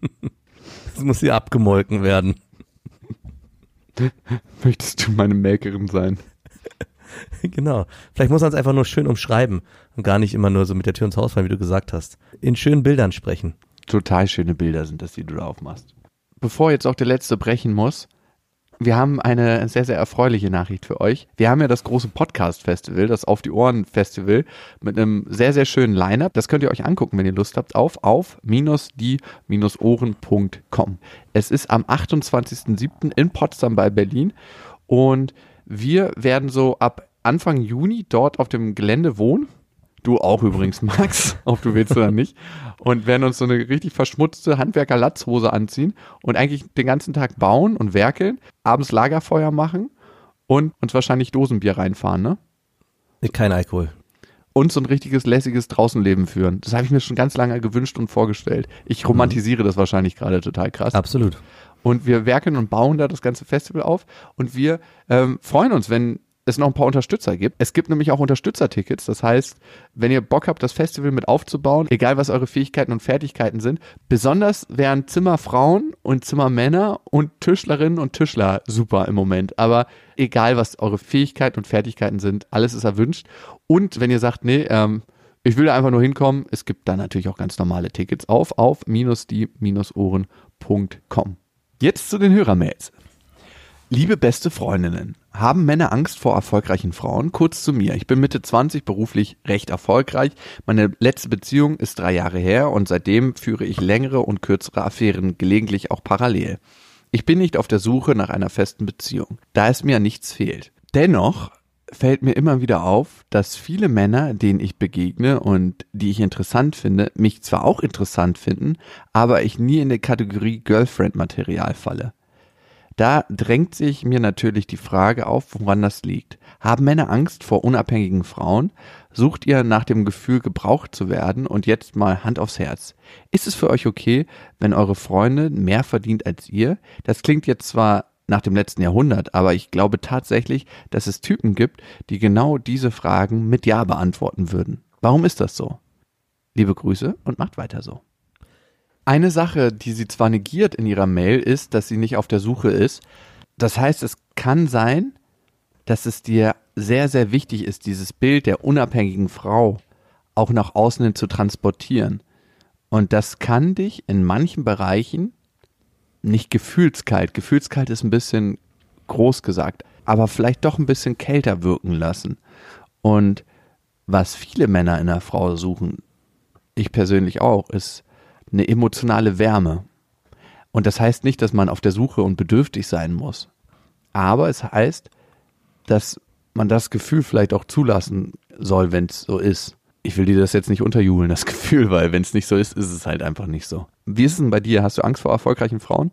Es muss hier abgemolken werden. Möchtest du meine Melkerin sein? Genau. Vielleicht muss man es einfach nur schön umschreiben und gar nicht immer nur so mit der Tür ins Haus fallen, wie du gesagt hast. In schönen Bildern sprechen. Total schöne Bilder sind das, die du da aufmachst. Bevor jetzt auch der Letzte brechen muss, wir haben eine sehr, sehr erfreuliche Nachricht für euch. Wir haben ja das große Podcast-Festival, das Auf die Ohren-Festival mit einem sehr, sehr schönen Line-Up. Das könnt ihr euch angucken, wenn ihr Lust habt, auf auf die Ohren punkt com. Es ist am achtundzwanzigsten siebten in Potsdam bei Berlin und wir werden so ab Anfang Juni dort auf dem Gelände wohnen. Du auch übrigens, Max, ob du willst oder nicht. Und werden uns so eine richtig verschmutzte Handwerker-Latzhose anziehen und eigentlich den ganzen Tag bauen und werkeln, abends Lagerfeuer machen und uns wahrscheinlich Dosenbier reinfahren, ne? Kein Alkohol. Und so ein richtiges, lässiges Draußenleben führen. Das habe ich mir schon ganz lange gewünscht und vorgestellt. Ich romantisiere mhm. das wahrscheinlich gerade total krass. Absolut. Und wir werkeln und bauen da das ganze Festival auf und wir ähm, freuen uns, wenn es noch ein paar Unterstützer gibt. Es gibt nämlich auch Unterstützertickets. Das heißt, wenn ihr Bock habt, das Festival mit aufzubauen, egal was eure Fähigkeiten und Fertigkeiten sind, besonders wären Zimmerfrauen und Zimmermänner und Tischlerinnen und Tischler super im Moment. Aber egal, was eure Fähigkeiten und Fertigkeiten sind, alles ist erwünscht. Und wenn ihr sagt, nee, ähm, ich will da einfach nur hinkommen, es gibt da natürlich auch ganz normale Tickets auf auf die Ohren punkt com. Jetzt zu den Hörermails. Liebe beste Freundinnen, haben Männer Angst vor erfolgreichen Frauen? Kurz zu mir. Ich bin Mitte zwanzig, beruflich recht erfolgreich. Meine letzte Beziehung ist drei Jahre her und seitdem führe ich längere und kürzere Affären, gelegentlich auch parallel. Ich bin nicht auf der Suche nach einer festen Beziehung, da es mir an nichts fehlt. Dennoch fällt mir immer wieder auf, dass viele Männer, denen ich begegne und die ich interessant finde, mich zwar auch interessant finden, aber ich nie in der Kategorie Girlfriend-Material falle. Da drängt sich mir natürlich die Frage auf, woran das liegt. Haben Männer Angst vor unabhängigen Frauen? Sucht ihr nach dem Gefühl, gebraucht zu werden? Und jetzt mal Hand aufs Herz. Ist es für euch okay, wenn eure Freundin mehr verdient als ihr? Das klingt jetzt zwar nach dem letzten Jahrhundert, aber ich glaube tatsächlich, dass es Typen gibt, die genau diese Fragen mit Ja beantworten würden. Warum ist das so? Liebe Grüße und macht weiter so. Eine Sache, die sie zwar negiert in ihrer Mail, ist, dass sie nicht auf der Suche ist. Das heißt, es kann sein, dass es dir sehr, sehr wichtig ist, dieses Bild der unabhängigen Frau auch nach außen hin zu transportieren. Und das kann dich in manchen Bereichen nicht gefühlskalt, gefühlskalt ist ein bisschen groß gesagt, aber vielleicht doch ein bisschen kälter wirken lassen. Und was viele Männer in einer Frau suchen, ich persönlich auch, ist eine emotionale Wärme. Und das heißt nicht, dass man auf der Suche und bedürftig sein muss. Aber es heißt, dass man das Gefühl vielleicht auch zulassen soll, wenn es so ist. Ich will dir das jetzt nicht unterjubeln, das Gefühl, weil wenn es nicht so ist, ist es halt einfach nicht so. Wie ist es denn bei dir? Hast du Angst vor erfolgreichen Frauen?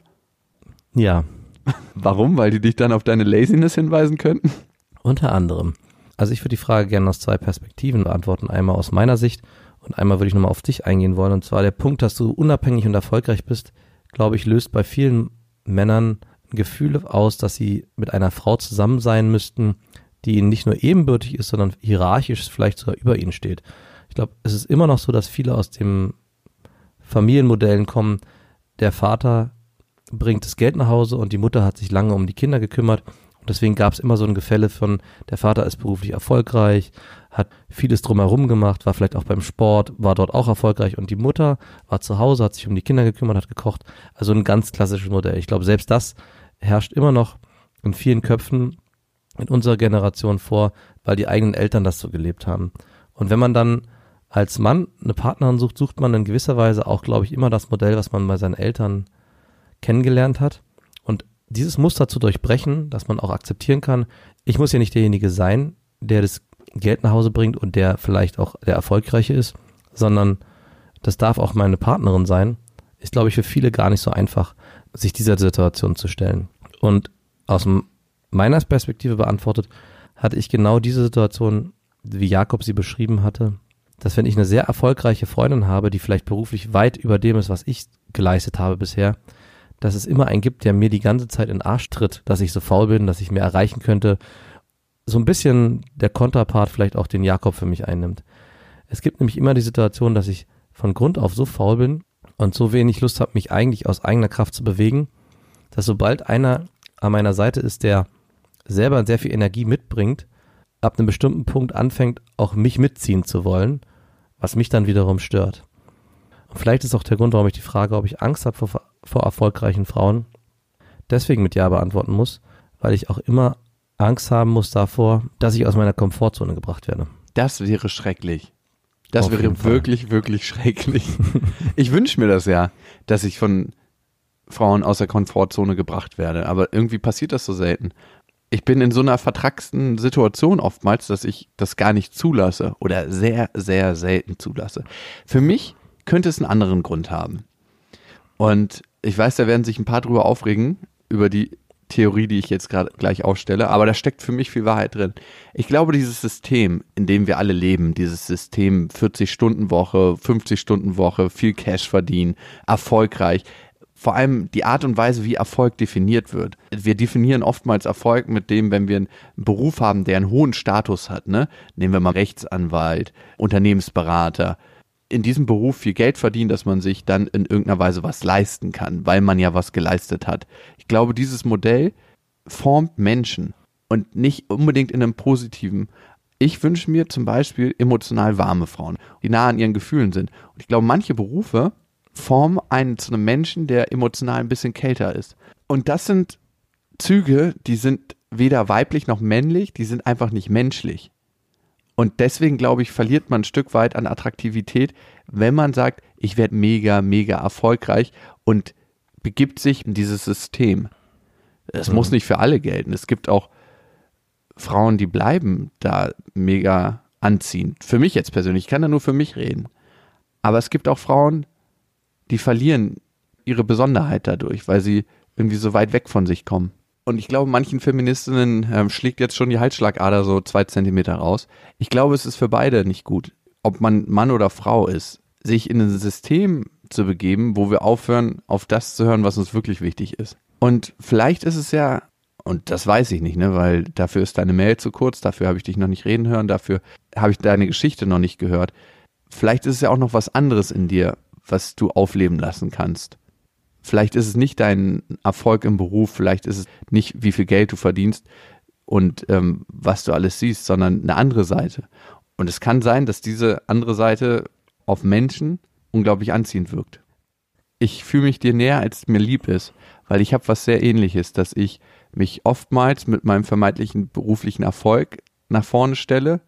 Ja. Warum? Weil die dich dann auf deine Laziness hinweisen könnten? Unter anderem. Also ich würde die Frage gerne aus zwei Perspektiven beantworten. Einmal aus meiner Sicht und einmal würde ich nochmal auf dich eingehen wollen. Und zwar der Punkt, dass du unabhängig und erfolgreich bist, glaube ich, löst bei vielen Männern ein Gefühl aus, dass sie mit einer Frau zusammen sein müssten, die ihnen nicht nur ebenbürtig ist, sondern hierarchisch vielleicht sogar über ihnen steht. Ich glaube, es ist immer noch so, dass viele aus den Familienmodellen kommen, der Vater bringt das Geld nach Hause und die Mutter hat sich lange um die Kinder gekümmert. Und deswegen gab es immer so ein Gefälle von, der Vater ist beruflich erfolgreich, hat vieles drumherum gemacht, war vielleicht auch beim Sport, war dort auch erfolgreich und die Mutter war zu Hause, hat sich um die Kinder gekümmert, hat gekocht. Also ein ganz klassisches Modell. Ich glaube, selbst das herrscht immer noch in vielen Köpfen in unserer Generation vor, weil die eigenen Eltern das so gelebt haben. Und wenn man dann als Mann eine Partnerin sucht, sucht man in gewisser Weise auch, glaube ich, immer das Modell, was man bei seinen Eltern kennengelernt hat. Und dieses Muster zu durchbrechen, dass man auch akzeptieren kann, ich muss ja nicht derjenige sein, der das Geld nach Hause bringt und der vielleicht auch der Erfolgreiche ist, sondern das darf auch meine Partnerin sein, ist, glaube ich, für viele gar nicht so einfach, sich dieser Situation zu stellen. Und aus meiner Perspektive beantwortet, hatte ich genau diese Situation, wie Jakob sie beschrieben hatte, dass wenn ich eine sehr erfolgreiche Freundin habe, die vielleicht beruflich weit über dem ist, was ich geleistet habe bisher, dass es immer einen gibt, der mir die ganze Zeit in den Arsch tritt, dass ich so faul bin, dass ich mehr erreichen könnte. So ein bisschen der Konterpart vielleicht auch den Jakob für mich einnimmt. Es gibt nämlich immer die Situation, dass ich von Grund auf so faul bin und so wenig Lust habe, mich eigentlich aus eigener Kraft zu bewegen, dass sobald einer an meiner Seite ist, der selber sehr viel Energie mitbringt, ab einem bestimmten Punkt anfängt, auch mich mitziehen zu wollen, was mich dann wiederum stört. Und vielleicht ist auch der Grund, warum ich die Frage, ob ich Angst habe vor, vor erfolgreichen Frauen, deswegen mit Ja beantworten muss, weil ich auch immer Angst haben muss davor, dass ich aus meiner Komfortzone gebracht werde. Das wäre schrecklich. Das Auf wäre jeden Fall. wirklich, wirklich schrecklich. Ich wünsche mir das ja, dass ich von Frauen aus der Komfortzone gebracht werde, aber irgendwie passiert das so selten. Ich bin in so einer vertracksten Situation oftmals, dass ich das gar nicht zulasse oder sehr, sehr selten zulasse. Für mich könnte es einen anderen Grund haben. Und ich weiß, da werden sich ein paar drüber aufregen, über die Theorie, die ich jetzt gerade gleich aufstelle, aber da steckt für mich viel Wahrheit drin. Ich glaube, dieses System, in dem wir alle leben, dieses System vierzig-Stunden-Woche, fünfzig-Stunden-Woche, viel Cash verdienen, erfolgreich, vor allem die Art und Weise, wie Erfolg definiert wird. Wir definieren oftmals Erfolg mit dem, wenn wir einen Beruf haben, der einen hohen Status hat, ne? Nehmen wir mal Rechtsanwalt, Unternehmensberater. In diesem Beruf viel Geld verdienen, dass man sich dann in irgendeiner Weise was leisten kann, weil man ja was geleistet hat. Ich glaube, dieses Modell formt Menschen und nicht unbedingt in einem positiven. Ich wünsche mir zum Beispiel emotional warme Frauen, die nah an ihren Gefühlen sind. Und ich glaube, manche Berufe formen einen zu einem Menschen, der emotional ein bisschen kälter ist. Und das sind Züge, die sind weder weiblich noch männlich, die sind einfach nicht menschlich. Und deswegen, glaube ich, verliert man ein Stück weit an Attraktivität, wenn man sagt, ich werde mega, mega erfolgreich und begibt sich in dieses System. Es mhm. muss nicht für alle gelten. Es gibt auch Frauen, die bleiben da mega anziehend. Für mich jetzt persönlich, ich kann da nur für mich reden. Aber es gibt auch Frauen, die verlieren ihre Besonderheit dadurch, weil sie irgendwie so weit weg von sich kommen. Und ich glaube, manchen Feministinnen ähm, schlägt jetzt schon die Halsschlagader so zwei Zentimeter raus. Ich glaube, es ist für beide nicht gut, ob man Mann oder Frau ist, sich in ein System zu begeben, wo wir aufhören, auf das zu hören, was uns wirklich wichtig ist. Und vielleicht ist es ja, und das weiß ich nicht, ne, weil dafür ist deine Mail zu kurz, dafür habe ich dich noch nicht reden hören, dafür habe ich deine Geschichte noch nicht gehört. Vielleicht ist es ja auch noch was anderes in dir, was du aufleben lassen kannst. Vielleicht ist es nicht dein Erfolg im Beruf, vielleicht ist es nicht, wie viel Geld du verdienst und ähm, was du alles siehst, sondern eine andere Seite. Und es kann sein, dass diese andere Seite auf Menschen unglaublich anziehend wirkt. Ich fühle mich dir näher, als mir lieb ist, weil ich habe was sehr Ähnliches, dass ich mich oftmals mit meinem vermeintlichen beruflichen Erfolg nach vorne stelle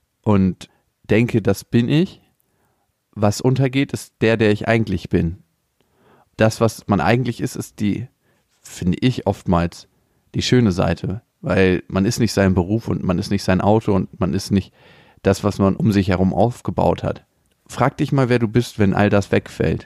und denke, das bin ich. Was untergeht, ist der, der ich eigentlich bin. Das, was man eigentlich ist, ist die, finde ich oftmals, die schöne Seite. Weil man ist nicht sein Beruf und man ist nicht sein Auto und man ist nicht das, was man um sich herum aufgebaut hat. Frag dich mal, wer du bist, wenn all das wegfällt.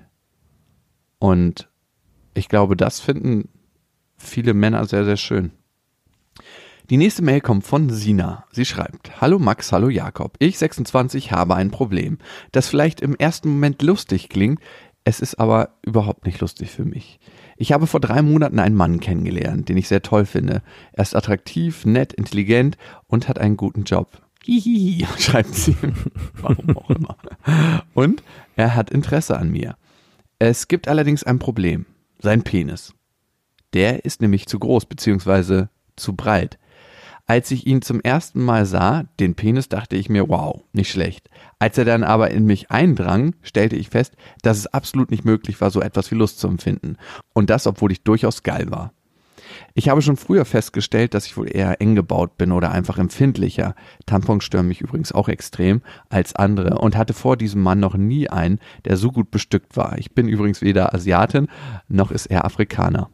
Und ich glaube, das finden viele Männer sehr, sehr schön. Die nächste Mail kommt von Sina. Sie schreibt: Hallo Max, hallo Jakob. Ich, sechsundzwanzig, habe ein Problem, das vielleicht im ersten Moment lustig klingt, es ist aber überhaupt nicht lustig für mich. Ich habe vor drei Monaten einen Mann kennengelernt, den ich sehr toll finde. Er ist attraktiv, nett, intelligent und hat einen guten Job. Hihihi, schreibt sie. Warum auch immer. Und er hat Interesse an mir. Es gibt allerdings ein Problem. Sein Penis. Der ist nämlich zu groß bzw. zu breit. Als ich ihn zum ersten Mal sah, den Penis, dachte ich mir, wow, nicht schlecht. Als er dann aber in mich eindrang, stellte ich fest, dass es absolut nicht möglich war, so etwas wie Lust zu empfinden. Und das, obwohl ich durchaus geil war. Ich habe schon früher festgestellt, dass ich wohl eher eng gebaut bin oder einfach empfindlicher. Tampons stören mich übrigens auch extrem als andere und hatte vor diesem Mann noch nie einen, der so gut bestückt war. Ich bin übrigens weder Asiatin, noch ist er Afrikaner.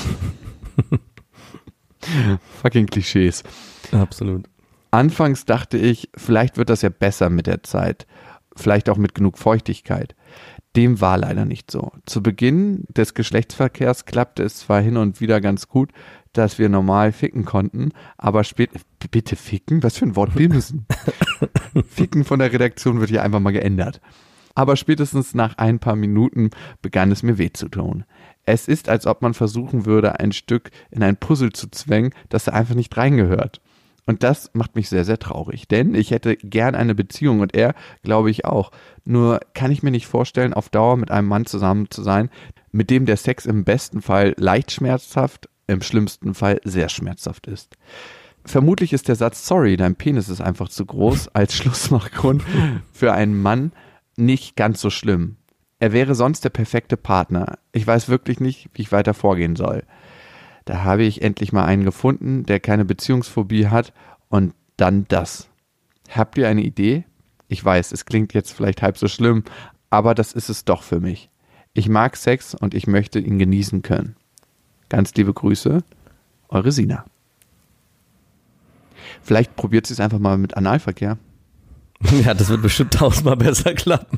Fucking Klischees. Absolut. Anfangs dachte ich, vielleicht wird das ja besser mit der Zeit. Vielleicht auch mit genug Feuchtigkeit. Dem war leider nicht so. Zu Beginn des Geschlechtsverkehrs klappte es zwar hin und wieder ganz gut, dass wir normal ficken konnten, aber später, bitte ficken? Was für ein Wort wir müssen? Ficken von der Redaktion wird hier einfach mal geändert. Aber spätestens nach ein paar Minuten begann es mir weh zu tun. Es ist, als ob man versuchen würde, ein Stück in ein Puzzle zu zwängen, das da einfach nicht reingehört. Und das macht mich sehr, sehr traurig, denn ich hätte gern eine Beziehung und er, glaube ich, auch. Nur kann ich mir nicht vorstellen, auf Dauer mit einem Mann zusammen zu sein, mit dem der Sex im besten Fall leicht schmerzhaft, im schlimmsten Fall sehr schmerzhaft ist. Vermutlich ist der Satz, sorry, dein Penis ist einfach zu groß, als Schlussmachgrund für einen Mann nicht ganz so schlimm. Er wäre sonst der perfekte Partner. Ich weiß wirklich nicht, wie ich weiter vorgehen soll. Da habe ich endlich mal einen gefunden, der keine Beziehungsphobie hat und dann das. Habt ihr eine Idee? Ich weiß, es klingt jetzt vielleicht halb so schlimm, aber das ist es doch für mich. Ich mag Sex und ich möchte ihn genießen können. Ganz liebe Grüße, eure Sina. Vielleicht probiert sie es einfach mal mit Analverkehr. Ja, das wird bestimmt tausendmal besser klappen.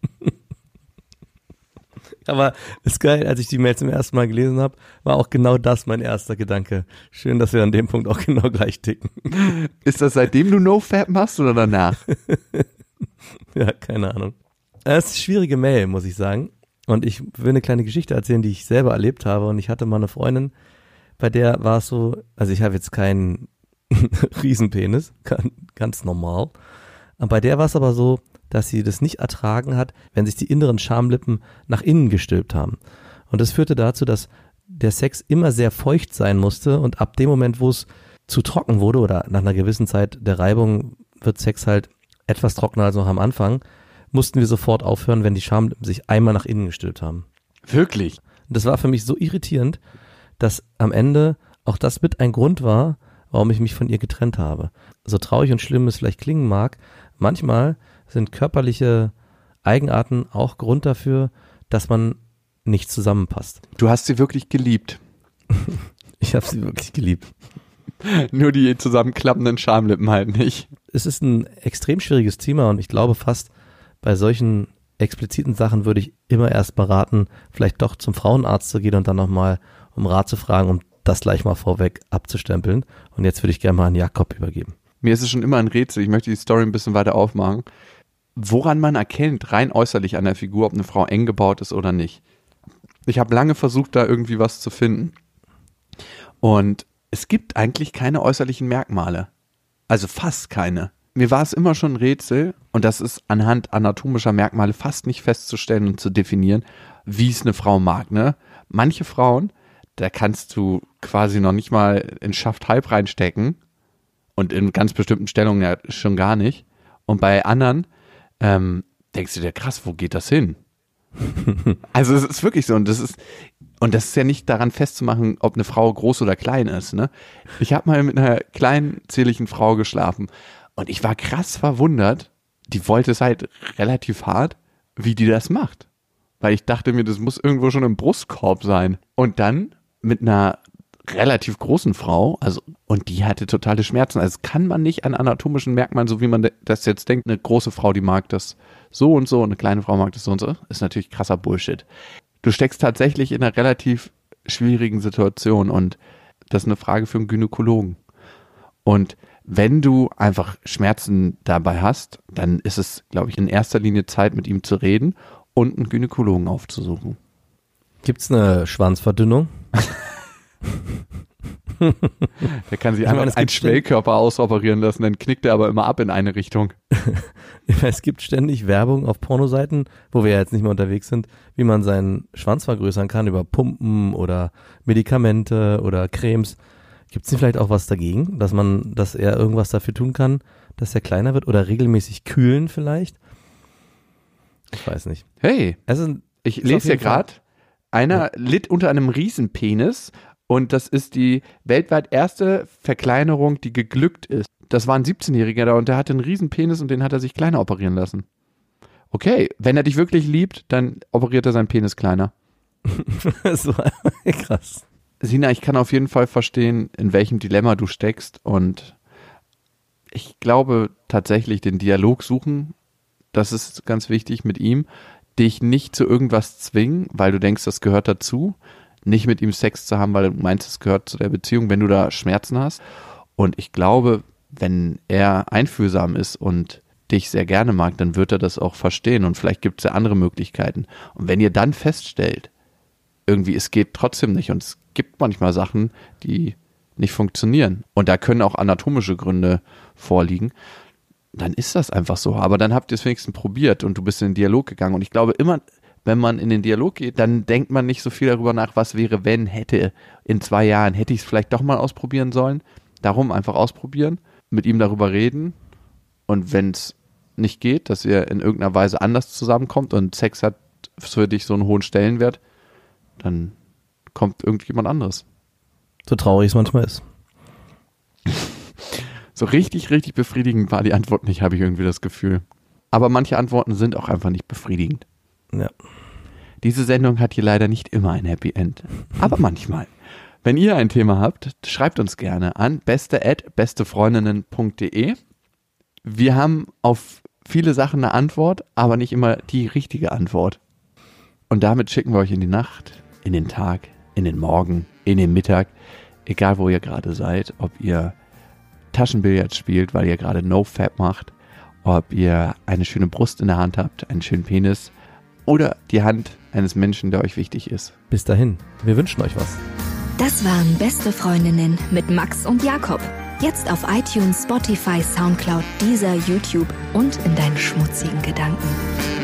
Aber ist geil, als ich die Mail zum ersten Mal gelesen habe, war auch genau das mein erster Gedanke. Schön, dass wir an dem Punkt auch genau gleich ticken. Ist das seitdem du NoFap machst oder danach? Ja, keine Ahnung. Es ist eine schwierige Mail, muss ich sagen. Und ich will eine kleine Geschichte erzählen, die ich selber erlebt habe. Und ich hatte mal eine Freundin, bei der war es so, also ich habe jetzt keinen Riesenpenis, ganz normal. Und bei der war es aber so, dass sie das nicht ertragen hat, wenn sich die inneren Schamlippen nach innen gestülpt haben. Und das führte dazu, dass der Sex immer sehr feucht sein musste und ab dem Moment, wo es zu trocken wurde oder nach einer gewissen Zeit der Reibung wird Sex halt etwas trockener als noch am Anfang, mussten wir sofort aufhören, wenn die Schamlippen sich einmal nach innen gestülpt haben. Wirklich? Das war für mich so irritierend, dass am Ende auch das mit ein Grund war, warum ich mich von ihr getrennt habe. So traurig und schlimm es vielleicht klingen mag, manchmal sind körperliche Eigenarten auch Grund dafür, dass man nicht zusammenpasst. Du hast sie wirklich geliebt. Ich habe sie wirklich geliebt. Nur die zusammenklappenden Schamlippen halt nicht. Es ist ein extrem schwieriges Thema und ich glaube fast, bei solchen expliziten Sachen würde ich immer erst beraten, vielleicht doch zum Frauenarzt zu gehen und dann nochmal um Rat zu fragen, um das gleich mal vorweg abzustempeln. Und jetzt würde ich gerne mal an Jakob übergeben. Mir ist es schon immer ein Rätsel, ich möchte die Story ein bisschen weiter aufmachen, woran man erkennt, rein äußerlich an der Figur, ob eine Frau eng gebaut ist oder nicht. Ich habe lange versucht, da irgendwie was zu finden. Und es gibt eigentlich keine äußerlichen Merkmale. Also fast keine. Mir war es immer schon ein Rätsel, und das ist anhand anatomischer Merkmale fast nicht festzustellen und zu definieren, wie es eine Frau mag. Ne? Manche Frauen, da kannst du quasi noch nicht mal in Schaft halb reinstecken und in ganz bestimmten Stellungen ja schon gar nicht. Und bei anderen ähm, denkst du dir, krass, wo geht das hin? Also es ist wirklich so, und das ist und das ist ja nicht daran festzumachen, ob eine Frau groß oder klein ist. Ne? Ich habe mal mit einer kleinen, zierlichen Frau geschlafen und ich war krass verwundert, die wollte es halt relativ hart, wie die das macht. Weil ich dachte mir, das muss irgendwo schon im Brustkorb sein. Und dann mit einer relativ großen Frau, also und die hatte totale Schmerzen. Also kann man nicht an anatomischen Merkmalen, so wie man das jetzt denkt, eine große Frau, die mag das so und so, und eine kleine Frau mag das so und so, ist natürlich krasser Bullshit. Du steckst tatsächlich in einer relativ schwierigen Situation und das ist eine Frage für einen Gynäkologen. Und wenn du einfach Schmerzen dabei hast, dann ist es, glaube ich, in erster Linie Zeit, mit ihm zu reden und einen Gynäkologen aufzusuchen. Gibt's eine Schwanzverdünnung? Der kann sich einfach einen Schwellkörper ausoperieren lassen, dann knickt er aber immer ab in eine Richtung. Es gibt ständig Werbung auf Pornoseiten, wo wir ja jetzt nicht mehr unterwegs sind, wie man seinen Schwanz vergrößern kann über Pumpen oder Medikamente oder Cremes. Gibt es nicht vielleicht auch was dagegen, dass man, dass er irgendwas dafür tun kann, dass er kleiner wird oder regelmäßig kühlen vielleicht? Ich weiß nicht. Hey, also, ich lese hier gerade, einer ja. litt unter einem Riesenpenis und das ist die weltweit erste Verkleinerung, die geglückt ist. Das war ein siebzehnjähriger da und der hatte einen Riesenpenis und den hat er sich kleiner operieren lassen. Okay, wenn er dich wirklich liebt, dann operiert er seinen Penis kleiner. Das war krass. Sina, ich kann auf jeden Fall verstehen, in welchem Dilemma du steckst, und ich glaube tatsächlich, den Dialog suchen, das ist ganz wichtig mit ihm, dich nicht zu irgendwas zwingen, weil du denkst, das gehört dazu, nicht mit ihm Sex zu haben, weil du meinst, es gehört zu der Beziehung, wenn du da Schmerzen hast. Und ich glaube, wenn er einfühlsam ist und dich sehr gerne mag, dann wird er das auch verstehen und vielleicht gibt es ja andere Möglichkeiten. Und wenn ihr dann feststellt, irgendwie es geht trotzdem nicht und es gibt manchmal Sachen, die nicht funktionieren und da können auch anatomische Gründe vorliegen, dann ist das einfach so. Aber dann habt ihr es wenigstens probiert und du bist in den Dialog gegangen. Und ich glaube immer, wenn man in den Dialog geht, dann denkt man nicht so viel darüber nach, was wäre, wenn, hätte, in zwei Jahren, hätte ich es vielleicht doch mal ausprobieren sollen. Darum einfach ausprobieren, mit ihm darüber reden und wenn es nicht geht, dass ihr in irgendeiner Weise anders zusammenkommt und Sex hat für dich so einen hohen Stellenwert, dann kommt irgendjemand anderes. So traurig es manchmal ist. So richtig, richtig befriedigend war die Antwort nicht, habe ich irgendwie das Gefühl. Aber manche Antworten sind auch einfach nicht befriedigend. Ja. Diese Sendung hat hier leider nicht immer ein Happy End, aber manchmal. Wenn ihr ein Thema habt, schreibt uns gerne an beste at bestefreundinnen punkt de. Wir haben auf viele Sachen eine Antwort, aber nicht immer die richtige Antwort. Und damit schicken wir euch in die Nacht, in den Tag, in den Morgen, in den Mittag, egal wo ihr gerade seid, ob ihr Taschenbillard spielt, weil ihr gerade No-Fap macht, ob ihr eine schöne Brust in der Hand habt, einen schönen Penis oder die Hand eines Menschen, der euch wichtig ist. Bis dahin, wir wünschen euch was. Das waren Beste Freundinnen mit Max und Jakob. Jetzt auf iTunes, Spotify, Soundcloud, Deezer, YouTube und in deinen schmutzigen Gedanken.